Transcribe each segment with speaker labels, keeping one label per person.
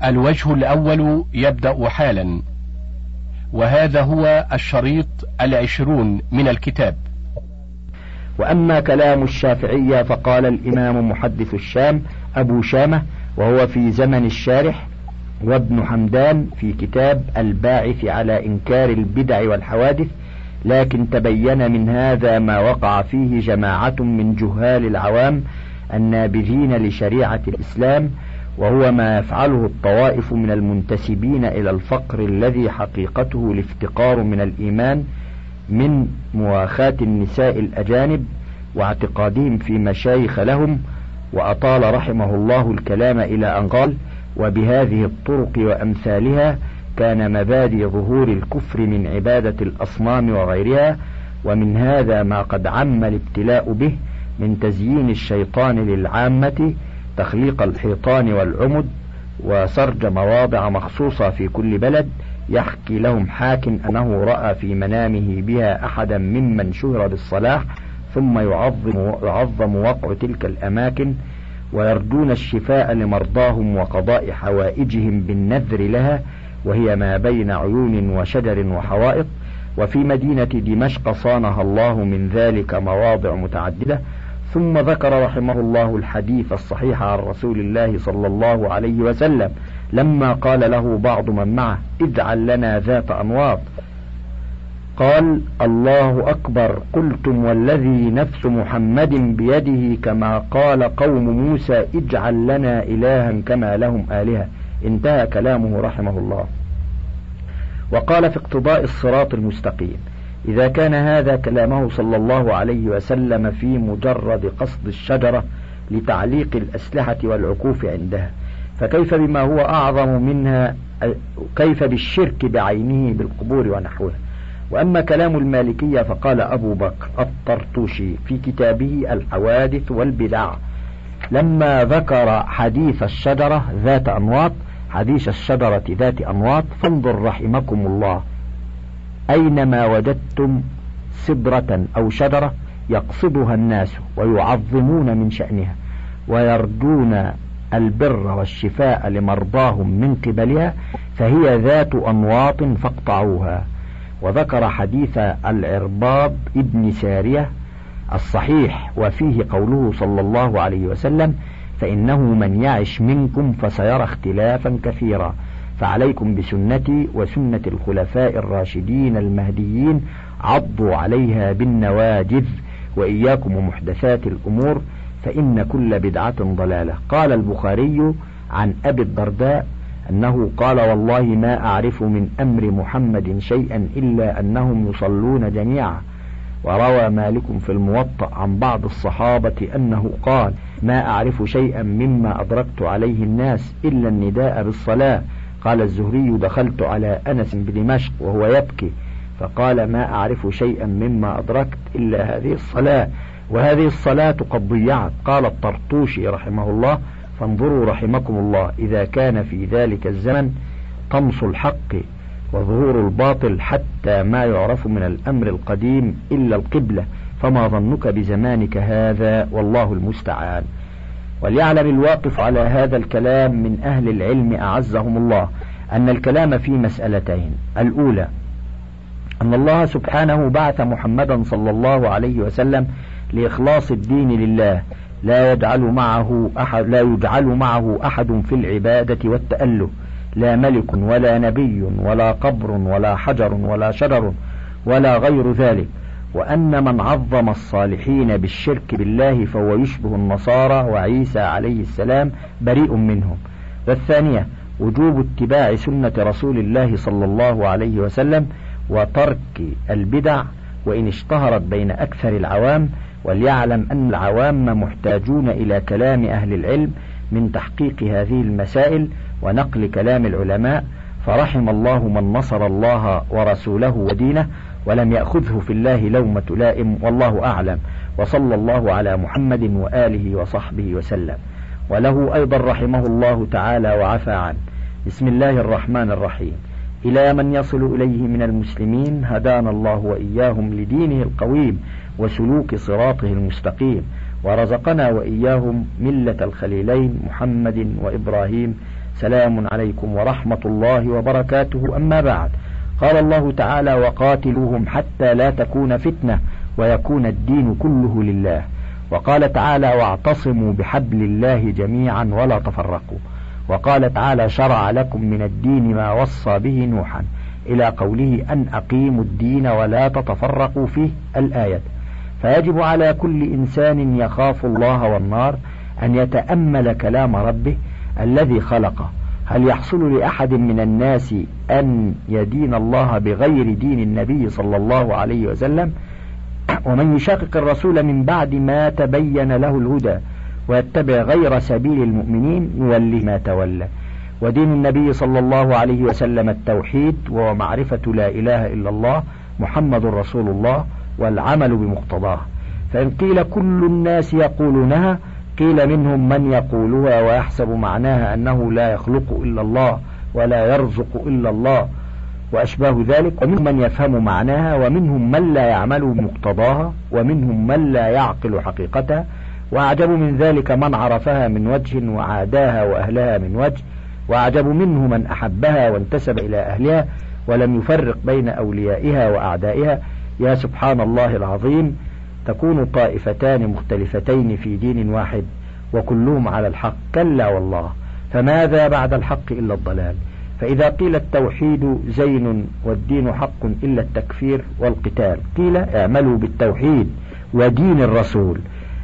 Speaker 1: الوجه الأول يبدأ حالا، وهذا هو الشريط 20 من الكتاب.
Speaker 2: وأما كلام الشافعية فقال الإمام محدث الشام أبو شامة وهو في زمن الشارح وابن حمدان في كتاب الباعث على إنكار البدع والحوادث: لكن تبين من هذا ما وقع فيه جماعة من جهال العوام النابذين لشريعة الإسلام، وهو ما يفعله الطوائف من المنتسبين إلى الفقر الذي حقيقته الافتقار من الإيمان، من مواخاة النساء الأجانب واعتقادهم في مشايخ لهم. وأطال رحمه الله الكلام إلى أن قال: وبهذه الطرق وأمثالها كان مبادئ ظهور الكفر من عبادة الأصنام وغيرها، ومن هذا ما قد عم الابتلاء به من تزيين الشيطان للعامة، تخليق الحيطان والعمد، وسرج مواضع مخصوصة في كل بلد، يحكي لهم حاك أنه رأى في منامه بها أحدا ممن شهر بالصلاح، ثم يعظم وقع تلك الأماكن، ويرجون الشفاء لمرضاهم وقضاء حوائجهم بالنذر لها، وهي ما بين عيون وشجر وحوائط. وفي مدينة دمشق صانها الله من ذلك مواضع متعددة. ثم ذكر رحمه الله الحديث الصحيح عن رسول الله صلى الله عليه وسلم لما قال له بعض من معه: اجعل لنا ذات أنواط، قال: الله أكبر، قلتم والذي نفس محمد بيده، كما قال قوم موسى: اجعل لنا إلها كما لهم آلهة. انتهى كلامه رحمه الله. وقال في اقتضاء الصراط المستقيم: إذا كان هذا كلامه صلى الله عليه وسلم في مجرد قصد الشجرة لتعليق الأسلحة والعكوف عندها، فكيف بما هو أعظم منها؟ كيف بالشرك بعينه بالقبور ونحوها؟ وأما كلام المالكية فقال أبو بكر الطرطوشي في كتابه الحوادث والبدع لما ذكر حديث الشجرة ذات أنواط: حديث الشجرة ذات أنواط فانظر رحمكم الله أينما وجدتم سدرة أو شجرة يقصدها الناس ويعظمون من شأنها ويرجون البر والشفاء لمرضاهم من قبلها، فهي ذات أنواط فاقطعوها. وذكر حديث العرباض ابن سارية الصحيح وفيه قوله صلى الله عليه وسلم: فإنه من يعش منكم فسيرى اختلافا كثيرا، فعليكم بسنتي وسنة الخلفاء الراشدين المهديين، عضوا عليها بالنواجذ، وإياكم ومحدثات الأمور، فإن كل بدعة ضلالة. قال البخاري عن أبي الدرداء أنه قال: والله ما أعرف من أمر محمد شيئا إلا أنهم يصلون جميعا. وروى مالك في الموطأ عن بعض الصحابة أنه قال: ما أعرف شيئا مما أدركت عليه الناس إلا النداء بالصلاة. قال الزهري: دخلت على أنس بدمشق وهو يبكي، فقال: ما أعرف شيئا مما أدركت إلا هذه الصلاة، وهذه الصلاة قد ضيعت. قال الطرطوشي رحمه الله: فانظروا رحمكم الله، إذا كان في ذلك الزمن طمس الحق وظهور الباطل حتى ما يعرف من الأمر القديم إلا القبلة، فما ظنك بزمانك هذا؟ والله المستعان. وليعلم الواقف على هذا الكلام من أهل العلم أعزهم الله أن الكلام في مسألتين: الأولى أن الله سبحانه بعث محمدا صلى الله عليه وسلم لإخلاص الدين لله، لا يجعل معه أحد في العبادة والتأله، لا ملك ولا نبي ولا قبر ولا حجر ولا شجر ولا غير ذلك، وأن من عظم الصالحين بالشرك بالله فهو يشبه النصارى وعيسى عليه السلام بريء منهم. والثانية وجوب اتباع سنة رسول الله صلى الله عليه وسلم وترك البدع وإن اشتهرت بين أكثر العوام. وليعلم أن العوام محتاجون إلى كلام أهل العلم من تحقيق هذه المسائل ونقل كلام العلماء، فرحم الله من نصر الله ورسوله ودينه ولم يأخذه في الله لومة لائم، والله أعلم. وصلى الله على محمد وآله وصحبه وسلم. وله أيضا رحمه الله تعالى وعفى عنه: بسم الله الرحمن الرحيم. إلى من يصل إليه من المسلمين هدانا الله وإياهم لدينه القويم وسلوك صراطه المستقيم، ورزقنا وإياهم ملة الخليلين محمد وإبراهيم سلام عليكم ورحمة الله وبركاته. أما بعد، قال الله تعالى: وقاتلوهم حتى لا تكون فتنة ويكون الدين كله لله. وقال تعالى: واعتصموا بحبل الله جميعا ولا تفرقوا. وقال تعالى: شرع لكم من الدين ما وصى به نوحا، إلى قوله: أن أقيموا الدين ولا تتفرقوا فيه، الآية. فيجب على كل إنسان يخاف الله والنار أن يتأمل كلام ربه الذي خلقه. هل يحصل لأحد من الناس أن يدين الله بغير دين النبي صلى الله عليه وسلم؟ ومن يشاقق الرسول من بعد ما تبين له الهدى ويتبع غير سبيل المؤمنين يوليه ما تولى. ودين النبي صلى الله عليه وسلم التوحيد، ومعرفة لا إله إلا الله محمد رسول الله، والعمل بمقتضاه. فإن قيل كل الناس يقولونها، قيل منهم من يقولها ويحسب معناها أنه لا يخلق إلا الله ولا يرزق إلا الله وأشباه ذلك، ومنهم من يفهم معناها، ومنهم من لا يعمل بمقتضاها، ومنهم من لا يعقل حقيقتها. وأعجب من ذلك من عرفها من وجه وعاداها وأهلها من وجه، وأعجب منه من أحبها وانتسب إلى أهلها ولم يفرق بين أوليائها وأعدائها. يا سبحان الله العظيم، تكون طائفتان مختلفتين في دين واحد وكلهم على الحق. كلا والله، فماذا بعد الحق إلا الضلال؟ فإذا قيل التوحيد زين والدين حق إلا التكفير والقتال، قيل اعملوا بالتوحيد ودين الرسول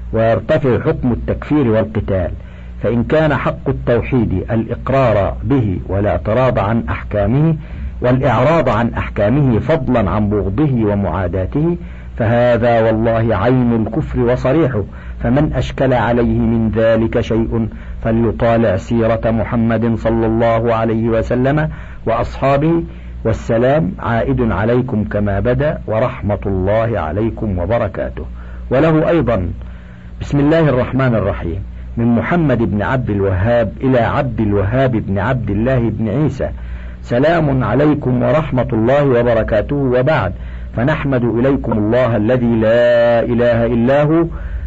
Speaker 2: ويرتفع حكم التكفير والقتال. فإن كان حق التوحيد الإقرار به والاعتراض عن أحكامه والإعراض عن أحكامه فضلا عن بغضه ومعاداته، فهذا والله عين الكفر وصريحه. فمن أشكل عليه من ذلك شيء فليطالع سيرة محمد صلى الله عليه وسلم وأصحابه. والسلام عائد عليكم كما بدأ، ورحمة الله عليكم وبركاته. وله أيضا: بسم الله الرحمن الرحيم، من محمد بن عبد الوهاب إلى عبد الوهاب بن عبد الله بن عيسى. سلام عليكم ورحمة الله وبركاته. وبعد، فنحمد إليكم الله الذي لا إله إلا هو،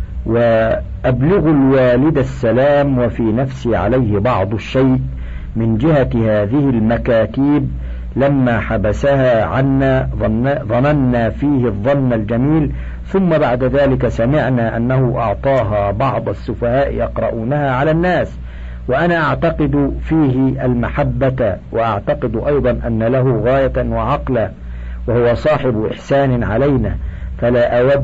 Speaker 2: وأبلغ الوالد السلام، وفي نفسي عليه بعض الشيء من جهة هذه المكاتيب لما حبسها عنا ظننا فيه الظن الجميل، ثم بعد ذلك سمعنا أنه أعطاها بعض السفهاء يقرؤونها على الناس، وأنا أعتقد فيه المحبة، وأعتقد أيضا أن له غاية وعقلا، وهو صاحب إحسان علينا، فلا أود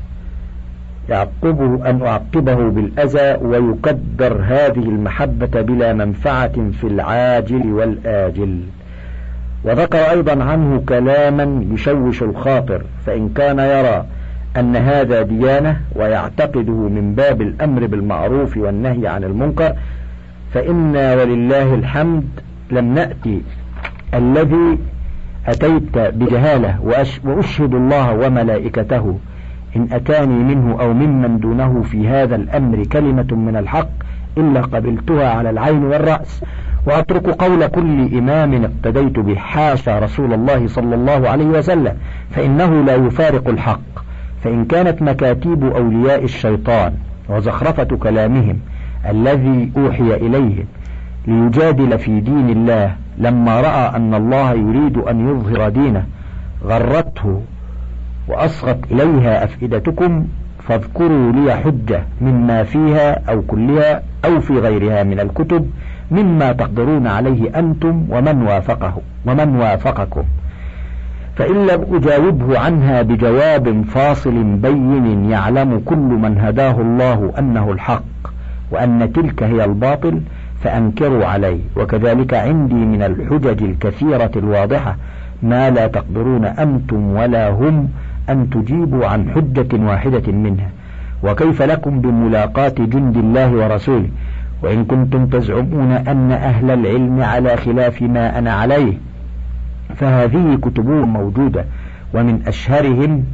Speaker 2: أن أعقبه بالأذى ويقدر هذه المحبة بلا منفعة في العاجل والآجل. وذكر أيضا عنه كلاما يشوش الخاطر، فإن كان يرى أن هذا ديانة ويعتقده من باب الأمر بالمعروف والنهي عن المنكر، فإنا ولله الحمد لم نأتي الذي أتيت بجهالة، وأشهد الله وملائكته إن أتاني منه أو ممن دونه في هذا الأمر كلمة من الحق إلا قبلتها على العين والرأس، وأترك قول كل إمام اقتديت به، حاشا رسول الله صلى الله عليه وسلم، فإنه لا يفارق الحق. فإن كانت مكاتيب أولياء الشيطان وزخرفة كلامهم الذي أوحي إليه ليجادل في دين الله لما رأى أن الله يريد أن يظهر دينه غرته وأصغت إليها أفئدتكم، فاذكروا لي حجة مما فيها أو كلها أو في غيرها من الكتب مما تقدرون عليه أنتم ومن وافقكم. فإن لم أجاوبه عنها بجواب فاصل بين يعلم كل من هداه الله أنه الحق وأن تلك هي الباطل فأنكروا علي. وكذلك عندي من الحجج الكثيرة الواضحة ما لا تقدرون أنتم ولا هم أن تجيبوا عن حجة واحدة منها، وكيف لكم بملاقاة جند الله ورسوله؟ وإن كنتم تزعمون أن أهل العلم على خلاف ما أنا عليه فهذه كتبهم موجودة، ومن أشهرهم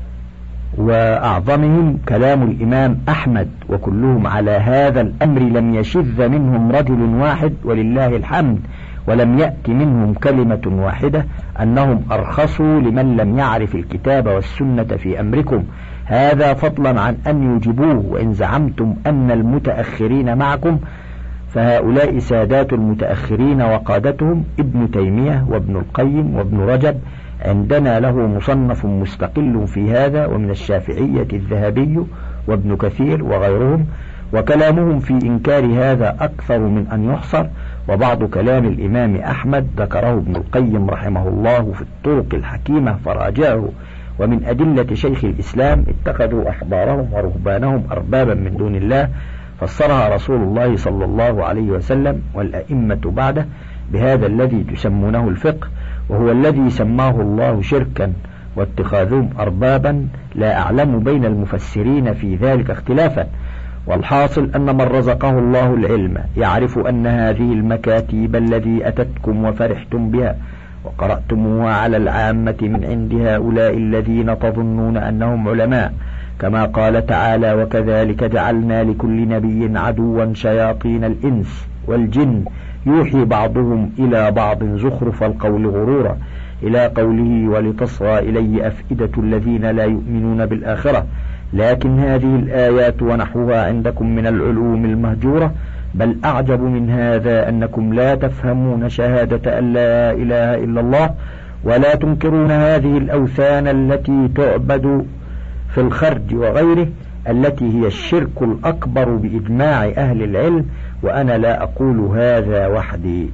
Speaker 2: وأعظمهم كلام الإمام أحمد، وكلهم على هذا الأمر لم يشذ منهم رجل واحد ولله الحمد، ولم يأت منهم كلمة واحدة أنهم أرخصوا لمن لم يعرف الكتاب والسنة في أمركم، هذا فضلا عن أن يوجبوه. وإن زعمتم أن المتأخرين معكم فهؤلاء سادات المتأخرين وقادتهم ابن تيمية وابن القيم وابن رجب، عندنا له مصنف مستقل في هذا، ومن الشافعية الذهبي وابن كثير وغيرهم، وكلامهم في إنكار هذا أكثر من أن يحصر. وبعض كلام الإمام أحمد ذكره ابن القيم رحمه الله في الطرق الحكيمة فراجعه. ومن أدلة شيخ الإسلام: اتخذوا أحبارهم ورهبانهم أربابا من دون الله، فسرها رسول الله صلى الله عليه وسلم والأئمة بعده بهذا الذي تسمونه الفقه، وهو الذي سماه الله شركا، واتخاذهم أربابا لا أعلم بين المفسرين في ذلك اختلافا. والحاصل أن من رزقه الله العلم يعرف أن هذه المكاتيب التي أتتكم وفرحتم بها وقرأتموها على العامة من عند هؤلاء الذين تظنون أنهم علماء، كما قال تعالى: وكذلك جعلنا لكل نبي عدوا شياطين الإنس والجن يوحي بعضهم إلى بعض زخرف القول غرورا، إلى قوله: ولتصغى إليه أفئدة الذين لا يؤمنون بالآخرة. لكن هذه الآيات ونحوها عندكم من العلوم المهجورة، بل أعجب من هذا أنكم لا تفهمون شهادة أن لا إله إلا الله، ولا تنكرون هذه الأوثان التي تعبد في الخرج وغيره، التي هي الشرك الأكبر بإجماع أهل العلم، وأنا لا أقول هذا وحدي.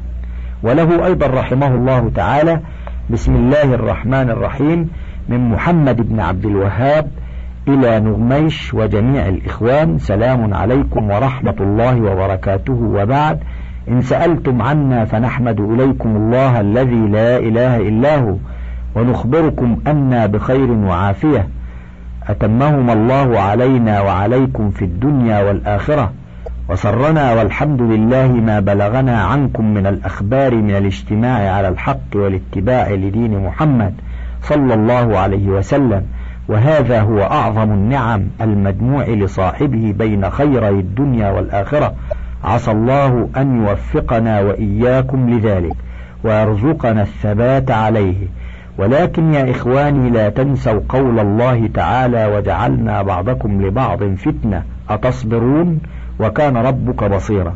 Speaker 2: وله أيضا رحمه الله تعالى: بسم الله الرحمن الرحيم، من محمد بن عبد الوهاب إلى نغميش وجميع الإخوان: سلام عليكم ورحمة الله وبركاته، وبعد. إن سألتم عنا فنحمد إليكم الله الذي لا إله إلا هو، ونخبركم أنا بخير وعافية أتمهما الله علينا وعليكم في الدنيا والآخرة، وسرنا والحمد لله ما بلغنا عنكم من الأخبار من الاجتماع على الحق والاتباع لدين محمد صلى الله عليه وسلم، وهذا هو أعظم النعم المدموع لصاحبه بين خيري الدنيا والآخرة. عسى الله أن يوفقنا وإياكم لذلك ويرزقنا الثبات عليه. ولكن يا إخواني لا تنسوا قول الله تعالى: وجعلنا بعضكم لبعض فتنة أتصبرون وكان ربك بصيرا،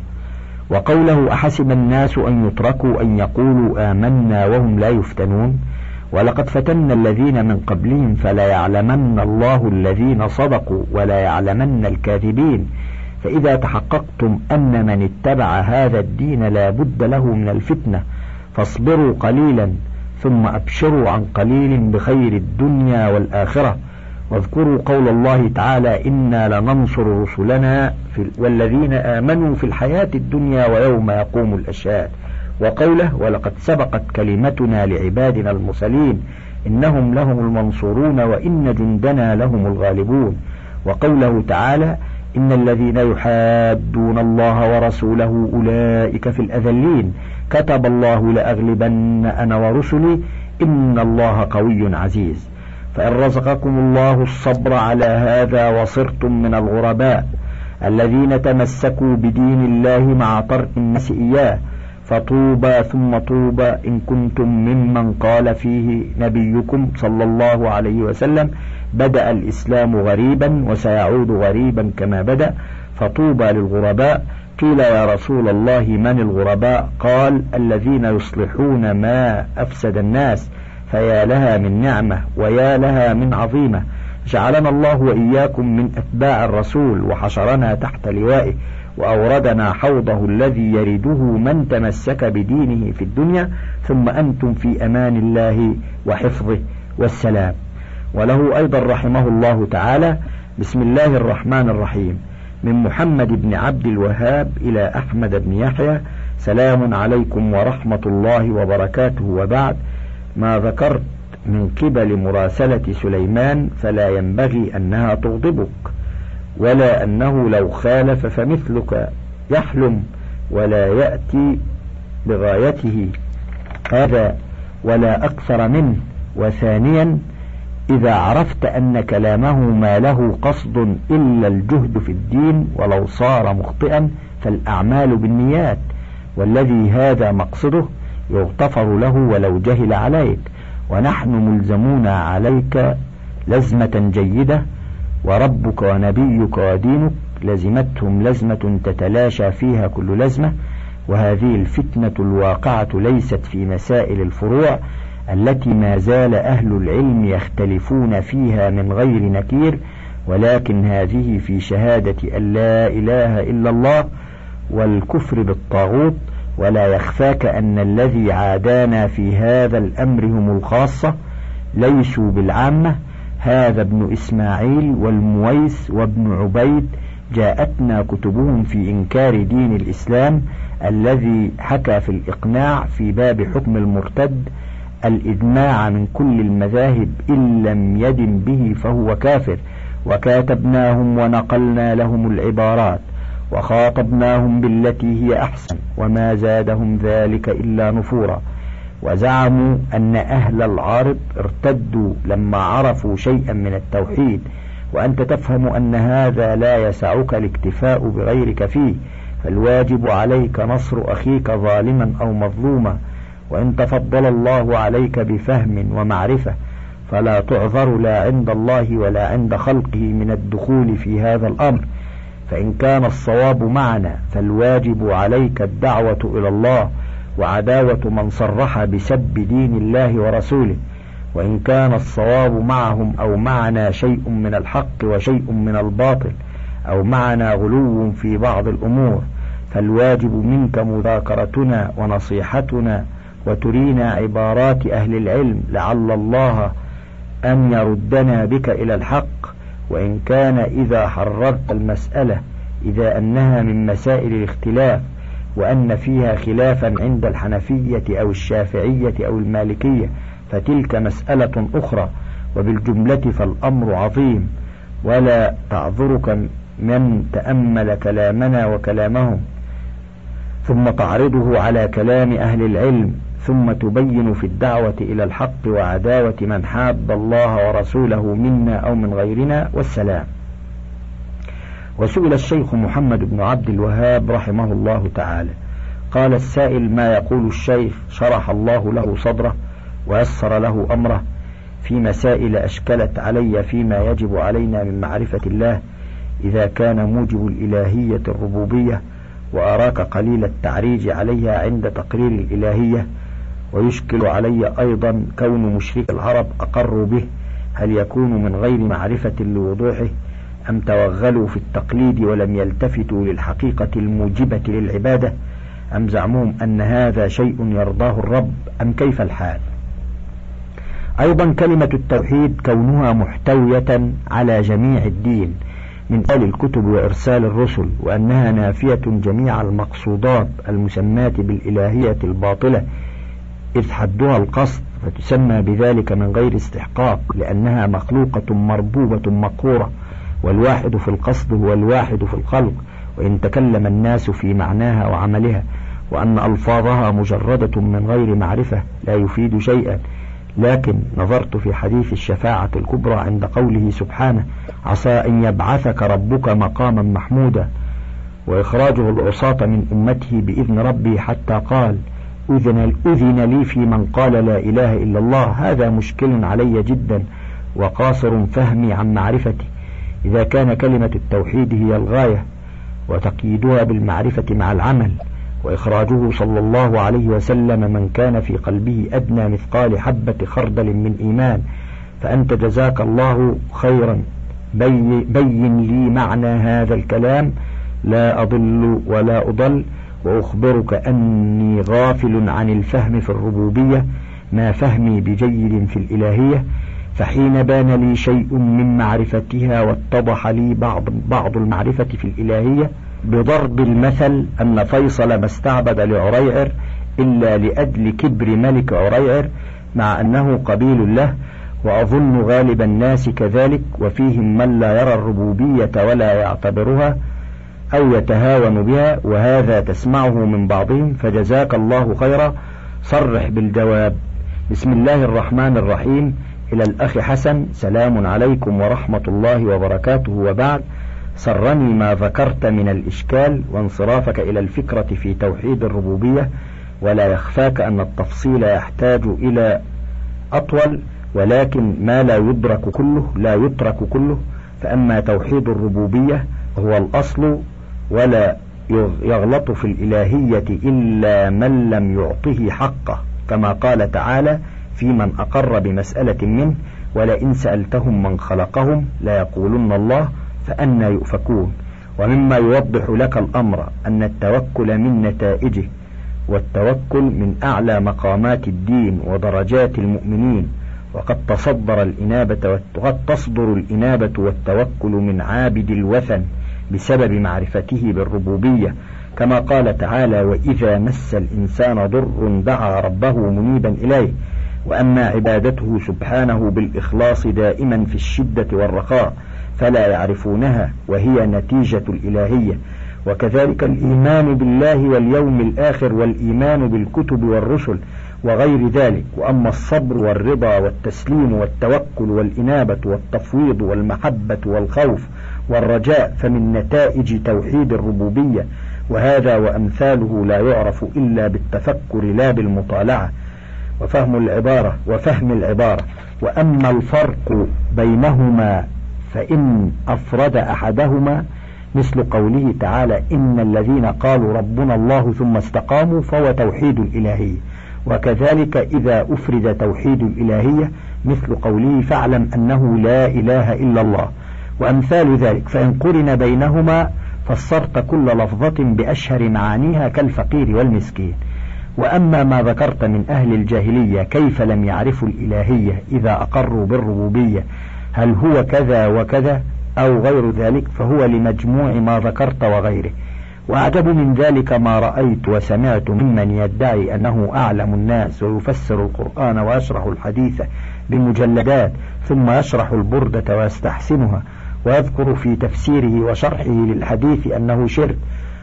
Speaker 2: وقوله: أحسب الناس أن يتركوا أن يقولوا آمنا وهم لا يفتنون، ولقد فتنا الذين من قبلهم فلا يعلمن الله الذين صدقوا ولا يعلمن الكاذبين. فإذا تحققتم أن من اتبع هذا الدين لا بد له من الفتنة فاصبروا قليلا ثم أبشروا عن قليل بخير الدنيا والآخرة. واذكروا قول الله تعالى: إنا لننصر رسلنا والذين آمنوا في الحياة الدنيا ويوم يقوم الأشهاد. وقوله: ولقد سبقت كلمتنا لعبادنا المرسلين إنهم لهم المنصورون وإن جندنا لهم الغالبون. وقوله تعالى: إن الذين يحادون الله ورسوله أولئك في الأذلين كتب الله لأغلبن أنا ورسلي إن الله قوي عزيز. فإن رزقكم الله الصبر على هذا وصرتم من الغرباء الذين تمسكوا بدين الله مع ترك الناس إياه، فطوبى ثم طوبى إن كنتم ممن قال فيه نبيكم صلى الله عليه وسلم: بدأ الإسلام غريبا وسيعود غريبا كما بدأ، فطوبى للغرباء. قيل: يا رسول الله من الغرباء؟ قال: الذين يصلحون ما أفسد الناس. فيا لها من نعمة ويا لها من عظيمة. جعلنا الله وإياكم من أتباع الرسول وحشرنا تحت لوائه وأوردنا حوضه الذي يرده من تمسك بدينه في الدنيا، ثم أنتم في أمان الله وحفظه والسلام. وله أيضا رحمه الله تعالى: بسم الله الرحمن الرحيم، من محمد بن عبد الوهاب إلى أحمد بن يحيى: سلام عليكم ورحمة الله وبركاته، وبعد. ما ذكرت من قبل مراسلة سليمان فلا ينبغي أنها تغضبك، ولا أنه لو خالف فمثلك يحلم ولا يأتي بغايته هذا ولا أكثر منه. وثانيا، إذا عرفت أن كلامه ما له قصد إلا الجهد في الدين ولو صار مخطئا فالأعمال بالنيات، والذي هذا مقصده يغتفر له ولو جهل عليك، ونحن ملزمون عليك لزمة جيدة، وربك ونبيك ودينك لزمتهم لزمة تتلاشى فيها كل لزمة، وهذه الفتنة الواقعة ليست في مسائل الفروع التي ما زال أهل العلم يختلفون فيها من غير نكير، ولكن هذه في شهادة أن لا إله إلا الله والكفر بالطاغوت. ولا يخفاك أن الذي عادانا في هذا الأمر هم الخاصة ليسوا بالعامة. هذا ابن إسماعيل والمويس وابن عبيد جاءتنا كتبهم في إنكار دين الإسلام الذي حكى في الإقناع في باب حكم المرتد الإجماع من كل المذاهب إن لم يدن به فهو كافر، وكاتبناهم ونقلنا لهم العبارات وخاطبناهم بالتي هي أحسن وما زادهم ذلك إلا نفورا. وزعموا أن أهل العارض ارتدوا لما عرفوا شيئا من التوحيد، وأنت تفهم أن هذا لا يسعك الاكتفاء بغيرك فيه، فالواجب عليك نصر أخيك ظالما أو مظلوما، وإن تفضل الله عليك بفهم ومعرفة فلا تعذر لا عند الله ولا عند خلقه من الدخول في هذا الأمر. فإن كان الصواب معنا فالواجب عليك الدعوة إلى الله وعداوة من صرح بسب دين الله ورسوله، وإن كان الصواب معهم أو معنا شيء من الحق وشيء من الباطل أو معنا غلو في بعض الأمور فالواجب منك مذاكرتنا ونصيحتنا وترينا عبارات أهل العلم لعل الله أن يردنا بك إلى الحق. وإن كان إذا حررت المسألة إذا أنها من مسائل الاختلاف وأن فيها خلافا عند الحنفية أو الشافعية أو المالكية فتلك مسألة أخرى، وبالجملة فالأمر عظيم ولا تعذرك من تأمل كلامنا وكلامهم ثم تعرضه على كلام أهل العلم، ثم تبين في الدعوة إلى الحق وعداوة من حاد الله ورسوله منا أو من غيرنا والسلام. وسئل الشيخ محمد بن عبد الوهاب رحمه الله تعالى، قال السائل: ما يقول الشيخ شرح الله له صدره ويسر له أمره في مسائل أشكلت علي فيما يجب علينا من معرفة الله إذا كان موجب الإلهية الربوبية، وأراك قليل التعريج عليها عند تقرير الإلهية، ويشكل علي أيضا كون مشرك العرب أقروا به، هل يكون من غير معرفة لوضوحه أم توغلوا في التقليد ولم يلتفتوا للحقيقة الموجبة للعبادة، أم زعمهم أن هذا شيء يرضاه الرب، أم كيف الحال؟ أيضا كلمة التوحيد كونها محتوية على جميع الدين من آل الكتب وإرسال الرسل، وأنها نافية جميع المقصودات المسماة بالإلهية الباطلة إذ حدها القصد، فتسمى بذلك من غير استحقاق لأنها مخلوقة مربوبة مقهورة، والواحد في القصد هو الواحد في الخلق، وإن تكلم الناس في معناها وعملها، وأن ألفاظها مجردة من غير معرفة لا يفيد شيئا. لكن نظرت في حديث الشفاعة الكبرى عند قوله سبحانه: عسى أن يبعثك ربك مقاما محمودا، وإخراجه العصاة من أمته بإذن ربه حتى قال: أذن لي في من قال لا إله إلا الله. هذا مشكل علي جدا وقاصر فهمي عن معرفتي. إذا كان كلمة التوحيد هي الغاية وتقييدها بالمعرفة مع العمل، وإخراجه صلى الله عليه وسلم من كان في قلبه أدنى مثقال حبة خردل من إيمان، فأنت جزاك الله خيرا بين لي معنى هذا الكلام لا أضل ولا أضل، وأخبرك أني غافل عن الفهم في الربوبية ما فهمي بجيد في الإلهية، فحين بان لي شيء من معرفتها واتضح لي بعض المعرفة في الإلهية بضرب المثل أن فيصل ما استعبد لعريعر إلا لأجل كبر ملك عريعر مع أنه قبيل له، وأظن غالب الناس كذلك، وفيهم من لا يرى الربوبية ولا يعتبرها أو يتهاون بها، وهذا تسمعه من بعضهم، فجزاك الله خيرا. صرح بالجواب. بسم الله الرحمن الرحيم. إلى الأخ حسن: سلام عليكم ورحمة الله وبركاته، وبعد. سرني ما ذكرت من الإشكال وانصرافك إلى الفكرة في توحيد الربوبية، ولا يخفاك أن التفصيل يحتاج إلى أطول، ولكن ما لا يترك كله، فأما توحيد الربوبية هو الأصل، ولا يغلط في الإلهية إلا من لم يعطه حقه، كما قال تعالى في من أقر بمسألة منه: ولئن سألتهم من خلقهم ليقولن الله فأنى يؤفكون. ومما يوضح لك الأمر أن التوكل من نتائجه، والتوكل من أعلى مقامات الدين ودرجات المؤمنين، وقد تصدر الإنابة والتوكل من عابد الوثن بسبب معرفته بالربوبية، كما قال تعالى: وإذا مس الإنسان ضر دعا ربه منيبا إليه. وأما عبادته سبحانه بالإخلاص دائما في الشدة والرخاء فلا يعرفونها، وهي نتيجة الإلهية. وكذلك الإيمان بالله واليوم الآخر، والإيمان بالكتب والرسل وغير ذلك. وأما الصبر والرضا والتسليم والتوكل والإنابة والتفويض والمحبة والخوف والرجاء فمن نتائج توحيد الربوبية، وهذا وأمثاله لا يعرف إلا بالتفكر لا بالمطالعة وفهم العبارة. وأما الفرق بينهما فإن أفرد أحدهما مثل قوله تعالى: إن الذين قالوا ربنا الله ثم استقاموا، فهو توحيد الإلهية. وكذلك إذا أفرد توحيد الإلهية مثل قوله: فاعلم أنه لا إله إلا الله، وأمثال ذلك. فإن قرن بينهما فسرت كل لفظة بأشهر معانيها كالفقير والمسكين. وأما ما ذكرت من أهل الجاهلية كيف لم يعرفوا الإلهية إذا أقروا بالربوبية، هل هو كذا وكذا أو غير ذلك، فهو لمجموع ما ذكرت وغيره. وأعجب من ذلك ما رأيت وسمعت ممن يدعي أنه أعلم الناس ويفسر القرآن ويشرح الحديث بمجلدات، ثم يشرح البردة ويستحسنها ويذكر في تفسيره وشرحه للحديث أنه شرك،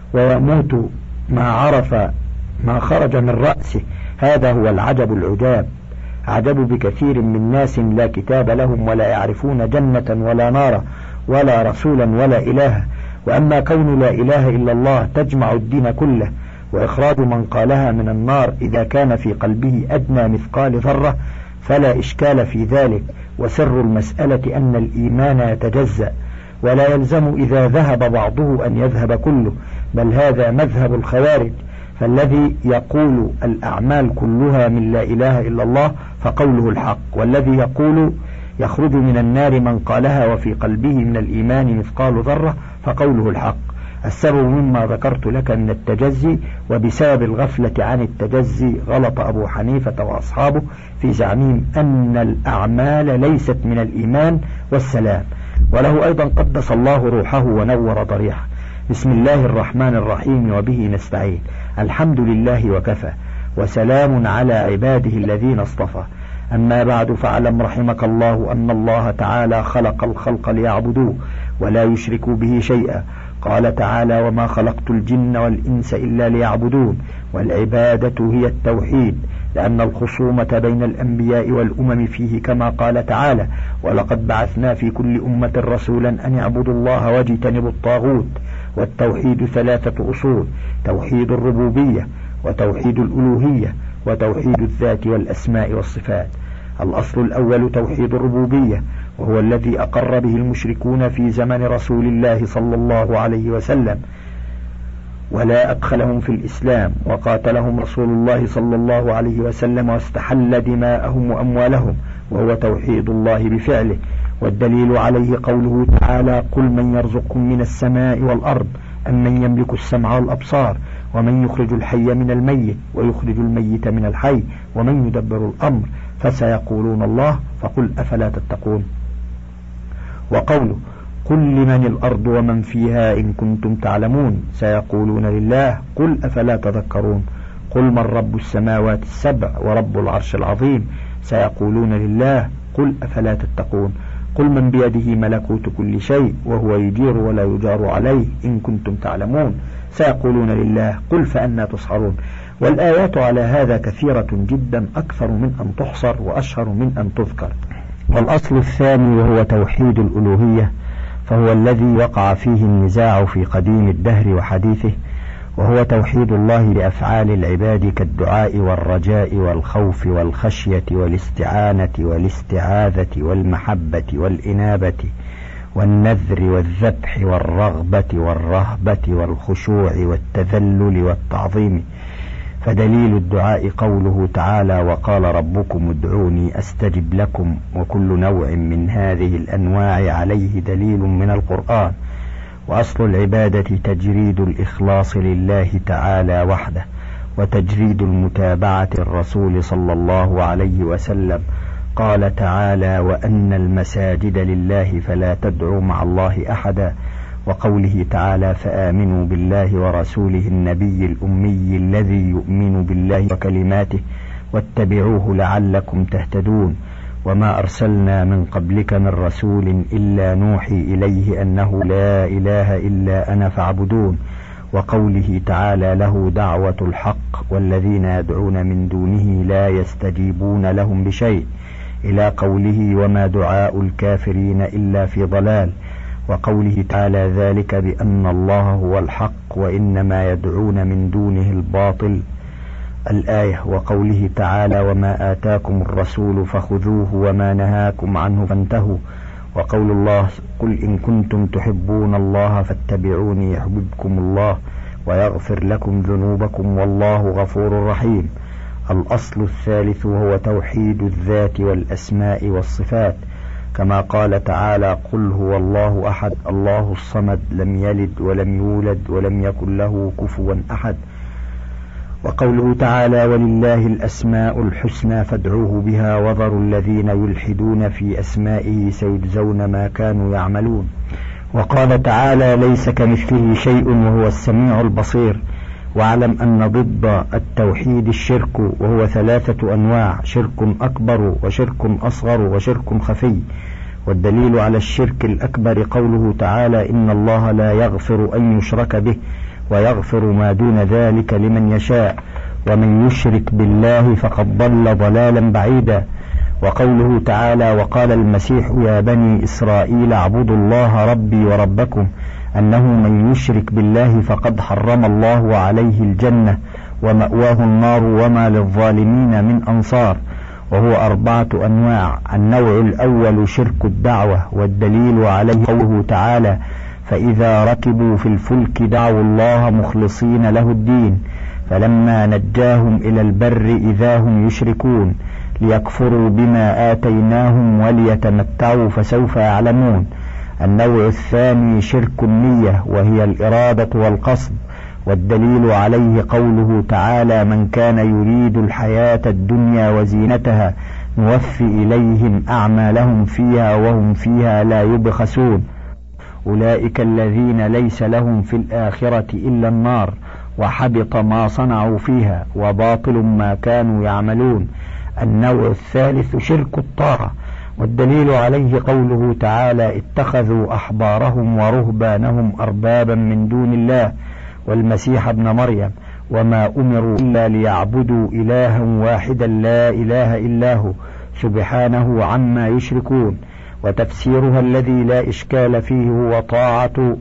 Speaker 2: ويموت ما عرف ما خرج من رأسه. هذا هو العجب العجاب. أعجب بكثير من ناس لا كتاب لهم ولا يعرفون جنة ولا نارا ولا رسولا ولا إله. وأما كون لا إله إلا الله تجمع الدين كله، وإخراج من قالها من النار إذا كان في قلبه أدنى مثقال ذرة فلا إشكال في ذلك. وسر المسألة أن الإيمان يتجزأ، ولا يلزم إذا ذهب بعضه أن يذهب كله، بل هذا مذهب الخوارج. فالذي يقول الأعمال كلها من لا إله إلا الله فقوله الحق، والذي يقول يخرج من النار من قالها وفي قلبه من الإيمان مثقال ذرة فقوله الحق. السبب مما ذكرت لك من التجزي، وبسبب الغفلة عن التجزي غلط أبو حنيفة وأصحابه في زعمهم أن الأعمال ليست من الإيمان والسلام. وله أيضا قدس الله روحه ونور ضريحه. بسم الله الرحمن الرحيم، وبه نستعين. الحمد لله وكفى، وسلام على عباده الذين اصطفى. أما بعد، فاعلم رحمك الله أن الله تعالى خلق الخلق ليعبدوه ولا يشركوا به شيئا. قال تعالى: وما خلقت الجن والإنس إلا ليعبدون. والعبادة هي التوحيد، لأن الخصومة بين الأنبياء والأمم فيه، كما قال تعالى: ولقد بعثنا في كل أمة رسولا أن يعبدوا الله واجتنبوا الطاغوت. والتوحيد 3 أصول: توحيد الربوبية، وتوحيد الألوهية، وتوحيد الذات والأسماء والصفات. الأصل الأول توحيد الربوبية، وهو الذي أقر به المشركون في زمن رسول الله صلى الله عليه وسلم، ولا أدخلهم في الإسلام، وقاتلهم رسول الله صلى الله عليه وسلم واستحل دماءهم وأموالهم، وهو توحيد الله بفعله. والدليل عليه قوله تعالى: قل من يرزقكم من السماء والأرض أمن يملك السمع والأبصار ومن يخرج الحي من الميت ويخرج الميت من الحي ومن يدبر الأمر فسيقولون الله فقل أفلا تتقون. وقوله: قل لمن الأرض ومن فيها إن كنتم تعلمون سيقولون لله قل أفلا تذكرون. قل من رب السماوات السبع ورب العرش العظيم سيقولون لله قل أفلا تتقون. قل من بيده ملكوت كل شيء وهو يجير ولا يجار عليه إن كنتم تعلمون سيقولون لله قل فأنى تسحرون. والآيات على هذا كثيرة جدا، أكثر من أن تحصر وأشهر من أن تذكر. والأصل الثاني وهو توحيد الألوهية، فهو الذي وقع فيه النزاع في قديم الدهر وحديثه، وهو توحيد الله لأفعال العباد كالدعاء والرجاء والخوف والخشية والاستعانة والاستعاذة والمحبة والإنابة والنذر والذبح والرغبة والرهبة والخشوع والتذلل والتعظيم. فدليل الدعاء قوله تعالى: وقال ربكم ادعوني أستجب لكم. وكل نوع من هذه الأنواع عليه دليل من القرآن. وأصل العبادة تجريد الإخلاص لله تعالى وحده، وتجريد المتابعة الرسول صلى الله عليه وسلم. قال تعالى: وأن المساجد لله فلا تدعوا مع الله أحدا. وقوله تعالى: فآمنوا بالله ورسوله النبي الأمي الذي يؤمن بالله وكلماته واتبعوه لعلكم تهتدون. وما أرسلنا من قبلك من رسول إلا نوحي إليه أنه لا إله إلا أنا فاعبدون. وقوله تعالى: له دعوة الحق والذين يدعون من دونه لا يستجيبون لهم بشيء، إلى قوله: وما دعاء الكافرين إلا في ضلال. وقوله تعالى: ذلك بأن الله هو الحق وإنما يدعون من دونه الباطل، الآية. وقوله تعالى: وما آتاكم الرسول فخذوه وما نهاكم عنه فانتهوا. وقول الله: قل إن كنتم تحبون الله فاتبعوني يحببكم الله ويغفر لكم ذنوبكم والله غفور رحيم. الأصل الثالث وهو توحيد الذات والأسماء والصفات، كما قال تعالى: قل هو الله أحد الله الصمد لم يلد ولم يولد ولم يكن له كفوا أحد. وقوله تعالى: ولله الأسماء الحسنى فادعوه بها وذروا الذين يلحدون في أسمائه سيجزون ما كانوا يعملون. وقال تعالى: ليس كمثله شيء وهو السميع البصير. واعلم أن ضد التوحيد الشرك، وهو 3 أنواع: شرك أكبر وشرك أصغر وشرك خفي. والدليل على الشرك الأكبر قوله تعالى: إن الله لا يغفر أن يشرك به ويغفر ما دون ذلك لمن يشاء ومن يشرك بالله فقد ضل ضلالا بعيدا. وقوله تعالى: وقال المسيح يا بني إسرائيل اعبدوا الله ربي وربكم أنه من يشرك بالله فقد حرم الله عليه الجنة ومأواه النار وما للظالمين من أنصار. وهو 4 أنواع. النوع الأول شرك الدعوة، والدليل عليه قوله تعالى: فإذا ركبوا في الفلك دعوا الله مخلصين له الدين فلما نجاهم إلى البر إذا هم يشركون ليكفروا بما آتيناهم وليتمتعوا فسوف يعلمون. النوع الثاني شرك النية، وهي الإرادة والقصد، والدليل عليه قوله تعالى: من كان يريد الحياة الدنيا وزينتها نوفي إليهم أعمالهم فيها وهم فيها لا يبخسون أولئك الذين ليس لهم في الآخرة إلا النار وحبط ما صنعوا فيها وباطل ما كانوا يعملون. النوع الثالث شرك الطاعة، والدليل عليه قوله تعالى: اتخذوا أحبارهم ورهبانهم أربابا من دون الله والمسيح ابن مريم وما أمروا إلا ليعبدوا إلها واحدا لا إله إلا هو سبحانه عما يشركون. وتفسيرها الذي لا إشكال فيه هو طاعة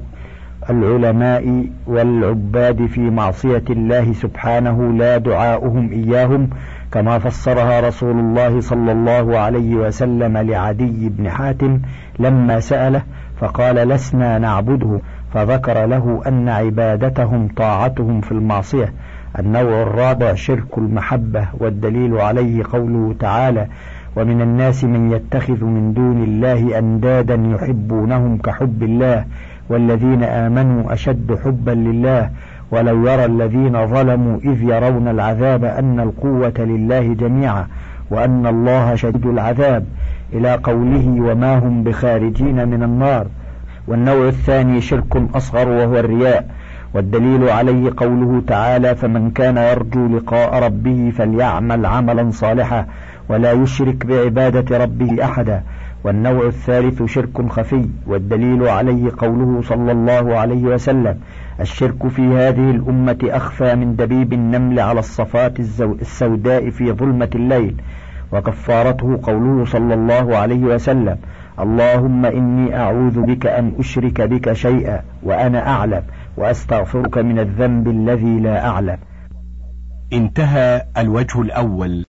Speaker 2: العلماء والعباد في معصية الله سبحانه لا دعاؤهم إياهم، كما فسرها رسول الله صلى الله عليه وسلم لعدي بن حاتم لما سأله فقال: لسنا نعبده، فذكر له أن عبادتهم طاعتهم في المعصية. النوع الرابع شرك المحبة، والدليل عليه قوله تعالى: ومن الناس من يتخذ من دون الله أندادا يحبونهم كحب الله والذين آمنوا أشد حبا لله ولو يرى الذين ظلموا إذ يرون العذاب أن القوة لله جميعا وأن الله شديد العذاب، إلى قوله: وما هم بخارجين من النار. والنوع الثاني شرك أصغر، وهو الرياء، والدليل عليه قوله تعالى: فمن كان يرجو لقاء ربه فليعمل عملا صالحا ولا يشرك بعبادة ربه أحدا. والنوع الثالث شرك خفي، والدليل عليه قوله صلى الله عليه وسلم: الشرك في هذه الأمة أخفى من دبيب النمل على الصفات السوداء في ظلمة الليل. وكفارته قوله صلى الله عليه وسلم: اللهم إني أعوذ بك أن أشرك بك شيئا وأنا أعلم وأستغفرك من الذنب الذي لا أعلم.
Speaker 1: انتهى الوجه الأول.